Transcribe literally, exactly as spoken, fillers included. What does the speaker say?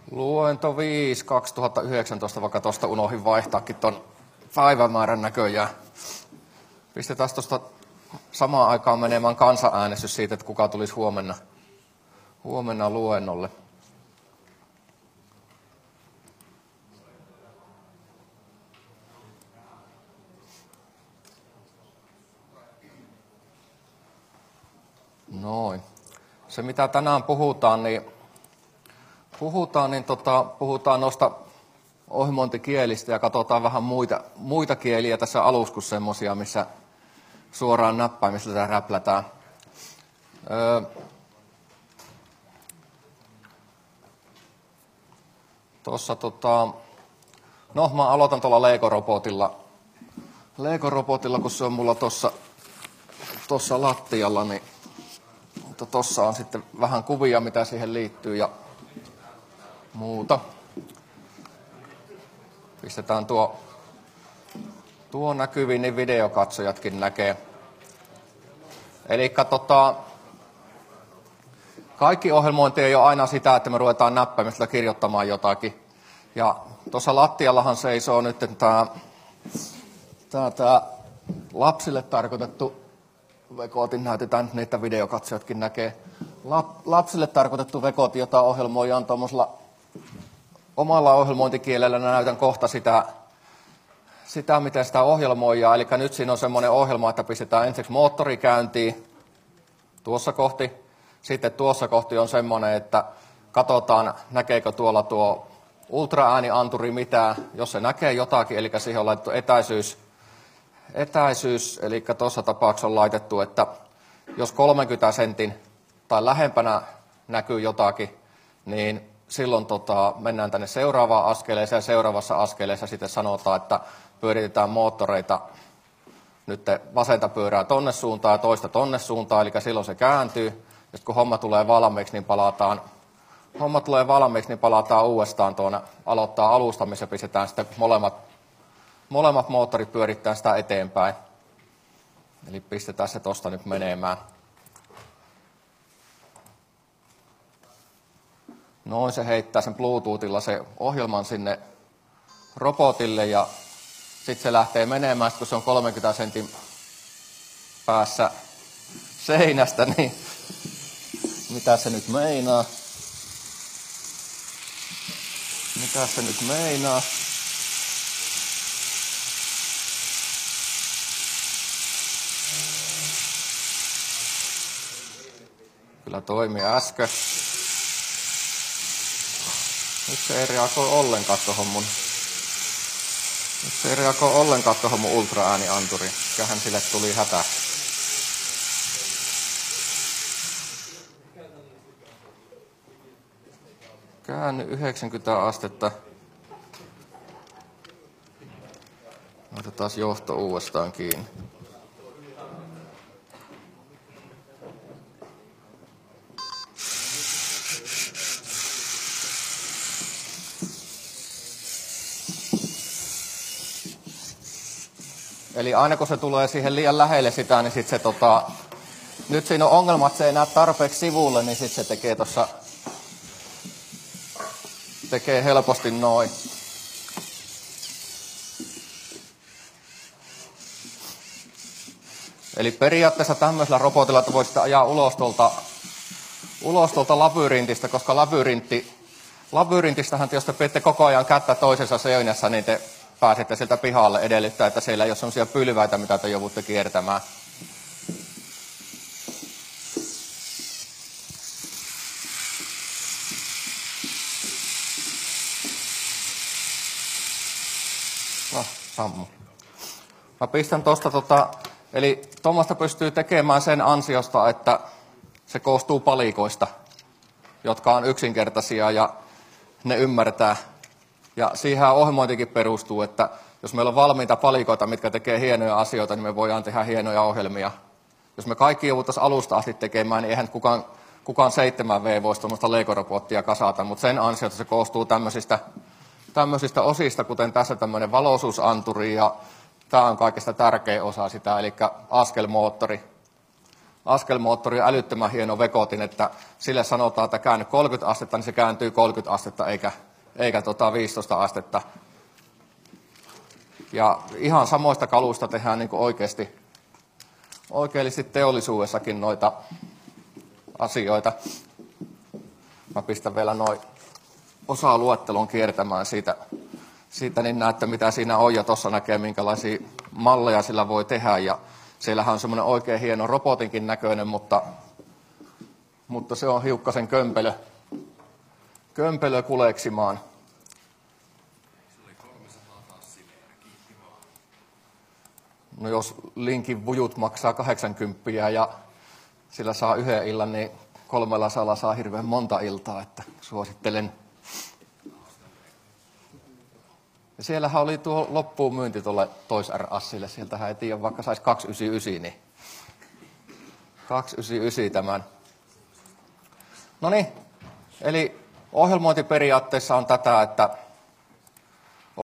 Luento viisi kaksituhattayhdeksäntoista, vaikka tuosta unohdin vaihtaakin ton päivämäärän näköjään. Pistetään tuosta samaan aikaan menemään kansanäänestys siitä, että kuka tulisi huomenna, huomenna luennolle. Noin. Se mitä tänään puhutaan, niin puhutaan, niin tota, puhutaan noista ohjelmointikielistä ja katsotaan vähän muita, muita kieliä tässä alussa kuin semmoisia, missä suoraan näppäimisellä räplätään. Öö, Tuossa tota, no mä aloitan tuolla Lego-robotilla. Lego-robotilla, kun se on mulla tuossa tossa lattialla, niin mutta tuossa on sitten vähän kuvia, mitä siihen liittyy ja muuta. Pistetään tuo, tuo näkyviin, niin videokatsojatkin näkee. Eli tota, kaikki ohjelmointi ei ole aina sitä, että me ruvetaan näppäimistä kirjoittamaan jotakin. Ja tuossa lattiallahan seisoo nyt tämä, tämä, tämä lapsille tarkoitettu, vekootin näytetään, että niitä videokatsojatkin näkee. Lapsille tarkoitettu vekooti, jota ohjelmoidaan tuommoisella omalla ohjelmointikielellä. Näytän kohta sitä, sitä miten sitä ohjelmoidaan. Eli nyt siinä on semmoinen ohjelma, että pistetään ensiksi moottori käyntiin tuossa kohti. Sitten tuossa kohti on semmoinen, että katsotaan, näkeekö tuolla tuo ultraäänianturi mitään. Jos se näkee jotakin, eli siihen on laitettu etäisyys, etäisyys eli tuossa tapauksessa on laitettu, että jos kolmenkymmenen sentin tai lähempänä näkyy jotakin, niin silloin tota, mennään tänne seuraavaan askeleeseen ja seuraavassa askeleessa sitten sanotaan, että pyöritetään moottoreita nyt vasenta pyörää tonne suuntaan ja toista tonne suuntaan, eli silloin se kääntyy. Ja kun homma tulee valmiiksi, niin palataan, homma tulee valmiiksi, niin palataan uudestaan tuonne aloittaa alusta, missä pistetään sitten molemmat, molemmat moottorit pyörittää sitä eteenpäin. Eli pistetään se tuosta nyt menemään. Noin se heittää sen Bluetoothilla se ohjelman sinne robotille ja sitten se lähtee menemään, kun se on kolmenkymmenen sentin päässä seinästä, niin mitä se nyt meinaa? Mitä se nyt meinaa? Kyllä toimi äsken. Nyt se ei reagoi ollenkaan tuohon mun, nyt se ei reagoi ollenkaan tuohon mun ultraäänianturiin. Mikähän sille tuli hätä. Käänny yhdeksänkymmentä astetta. Otetaan johto uudestaan kiinni. Eli aina kun se tulee siihen liian lähelle sitä, niin sitten se tota, nyt siinä on ongelma, että se ei näe tarpeeksi sivulle, niin sitten se tekee tuossa, tekee helposti noin. Eli periaatteessa tämmöisellä robotilla, että voisi sitä ajaa ulos tuolta, ulos tuolta labyrintistä, koska labyrintti, labyrintistähän jos te pidätte koko ajan kättä toisessa seinässä, niin te pääsette sieltä pihalle edellyttää, että siellä ei ole sellaisia pylväitä, mitä te joudutte kiertämään. No, sammu. Mä pistän tosta tota, eli tuommoista pystyy tekemään sen ansiosta, että se koostuu palikoista, jotka on yksinkertaisia ja ne ymmärtää. Ja siihen ohjelmointikin perustuu, että jos meillä on valmiita palikoita, mitkä tekee hienoja asioita, niin me voidaan tehdä hienoja ohjelmia. Jos me kaikki jouduttaisiin alusta asti tekemään, niin eihän kukaan, kukaan seitsemän V voisi tuommoista Lego-robottia kasata, mutta sen ansiota se koostuu tämmöisistä, tämmöisistä osista, kuten tässä tämmöinen valoisuusanturi, ja tämä on kaikista tärkein osa sitä, eli askelmoottori. askelmoottori on älyttömän hieno vekotin, että sille sanotaan, että käänny kolmekymmentä astetta, niin se kääntyy kolmekymmentä astetta eikä, eikä tota viisitoista astetta. Ja ihan samoista kaluista tehdään niin kuin oikeasti, oikeasti teollisuudessakin noita asioita. Mä pistän vielä noin osaa luettelon kiertämään siitä, siitä, niin näette mitä siinä on, ja tuossa näkee minkälaisia malleja sillä voi tehdä. Ja siellähän on semmoinen oikein hieno robotinkin näköinen, mutta, mutta se on hiukkasen kömpelö, kömpelö kuleksimaan. No jos linkin vujut maksaa kahdeksankymmentä ja sillä saa yhden illan, niin kolmella sala saa hirveän monta iltaa, että suosittelen. Ja siellähän oli tuo loppuun myynti tuolle Toys R Usille. Sieltähän ei tiedä, vaikka saisi kaksisataayhdeksänkymmentäyhdeksän, niin kaksisataayhdeksänkymmentäyhdeksän tämän. No niin, eli ohjelmointiperiaatteessa on tätä, että